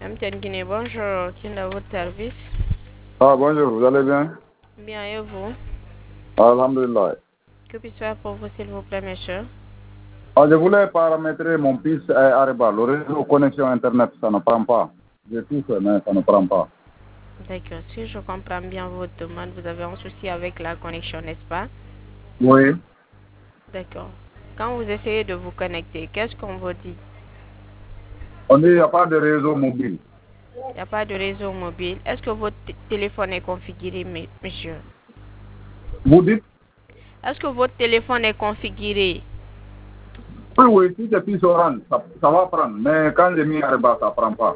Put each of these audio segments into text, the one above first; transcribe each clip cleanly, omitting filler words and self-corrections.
MTN Guinée, bonjour. Qui est à votre service? Ah, bonjour, vous allez bien? Bien, et vous? Alhamdulillah. Que puis-je faire pour vous, s'il vous plaît, monsieur? Ah, je voulais paramétrer mon fils à Areba. Le réseau connexion Internet, ça ne prend pas. J'ai tout fait, mais ça ne prend pas. D'accord. Si je comprends bien votre demande, vous avez un souci avec la connexion, n'est-ce pas? Oui. D'accord. Quand vous essayez de vous connecter, qu'est-ce qu'on vous dit? On dit qu'il n'y a pas de réseau mobile. Il n'y a pas de réseau mobile. Est-ce que votre téléphone est configuré, monsieur? Vous dites? Est-ce que votre téléphone est configuré? Oui, oui, si c'est plus orange, ça va prendre. Mais quand j'ai mis Areba, ça ne prend pas.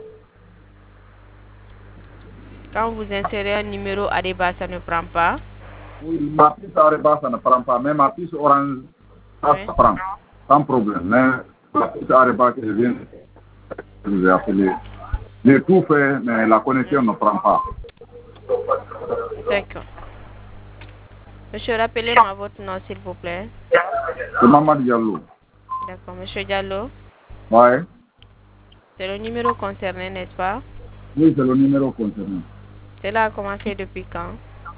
Quand vous insérez un numéro à débat, ça ne prend pas? Oui, ma puce Areba, ça ne prend pas. Mais ma puce orange, ça, Oui. ça prend. Sans problème. Mais la puce Areba que je viens, je vous ai appelé. J'ai tout fait, mais la connexion ne prend pas. D'accord. Monsieur, rappelez-moi votre nom, s'il vous plaît. C'est Mamad Diallo. D'accord. Monsieur Diallo, Ouais. c'est le numéro concerné, n'est-ce pas? Oui, c'est le numéro concerné. Cela a commencé depuis quand?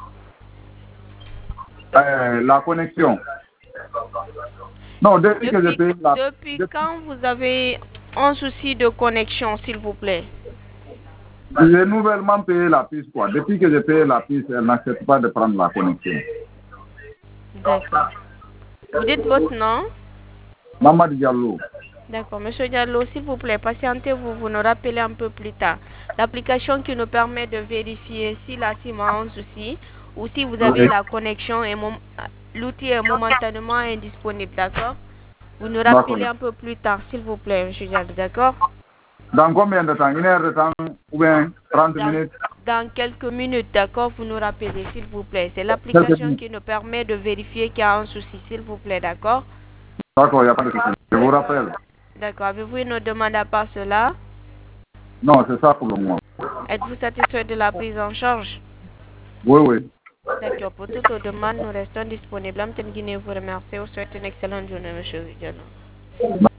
La connexion. Non, depuis que j'ai payé Depuis quand vous avez un souci de connexion, s'il vous plaît? j'ai nouvellement payé la piste, quoi. Depuis que j'ai payé la piste, elle n'accepte pas de prendre la connexion. D'accord. Vous dites votre nom? Mamad Diallo. D'accord. Monsieur Diallo, s'il vous plaît, patientez-vous, vous nous rappelez un peu plus tard. L'application qui nous permet de vérifier si la SIM a un souci ou si vous avez Oui. la connexion et l'outil est momentanément indisponible, d'accord? Vous nous D'accord. rappelez un peu plus tard, s'il vous plaît, monsieur Diallo, d'accord? Dans combien de temps? Une heure de temps ou bien 30 minutes? Dans quelques minutes, d'accord, vous nous rappelez, s'il vous plaît. C'est Quelques l'application minutes. qui nous permet de vérifier qu'il y a un souci, s'il vous plaît, d'accord? D'accord, il n'y a pas de souci. Je vous rappelle. D'accord. Avez-vous une autre demande à part cela? Non, c'est ça pour le moment. Êtes-vous satisfait de la prise en charge? Oui, oui. D'accord. Pour toute autre demande, nous restons disponibles. Amten Guinée vous remercie. Vous souhaite une excellente journée, monsieur Diallo.